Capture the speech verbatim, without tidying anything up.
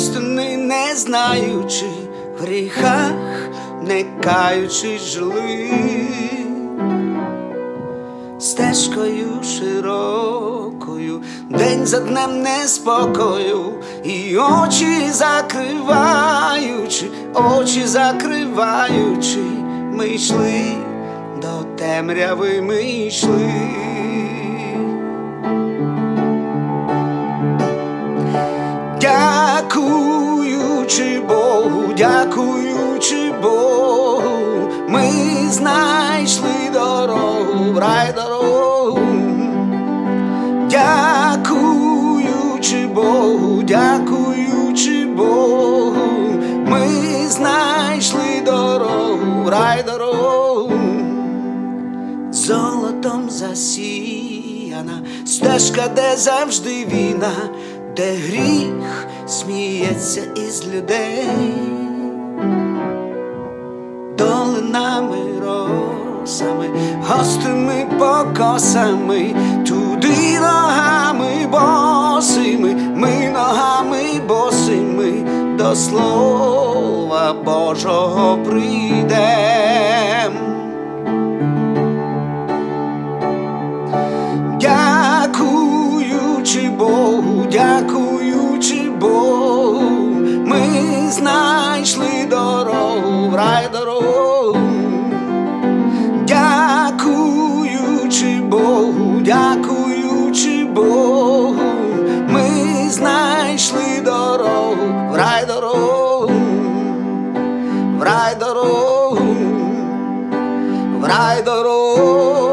істини не знаючи, в гріхах не каючись жили, стежкою широкою, день за днем неспокою, і очі закриваючи, очі закриваючи, ми йшли, до темряви ми йшли. Дякуючи Богу, дякуючи Богу, ми знайшли дорогу, в рай дорогу. Дякуючи Богу, дякуючи Богу, ми знайшли дорогу, в рай дорогу. Золотом засіяна стежка, де завжди війна, де гріх сміється із людей, долинами, росами, гострими покосами, туди ногами босими, ми ногами босими до Слова Божого прийдем. Дякуючи Богу, дякуючи Богу, ми знайшли дорогу, в рай дорогу. Дякуючи Богу, дякуючи Богу, ми знайшли дорогу, в рай дорогу, в рай дорогу, в рай дорогу.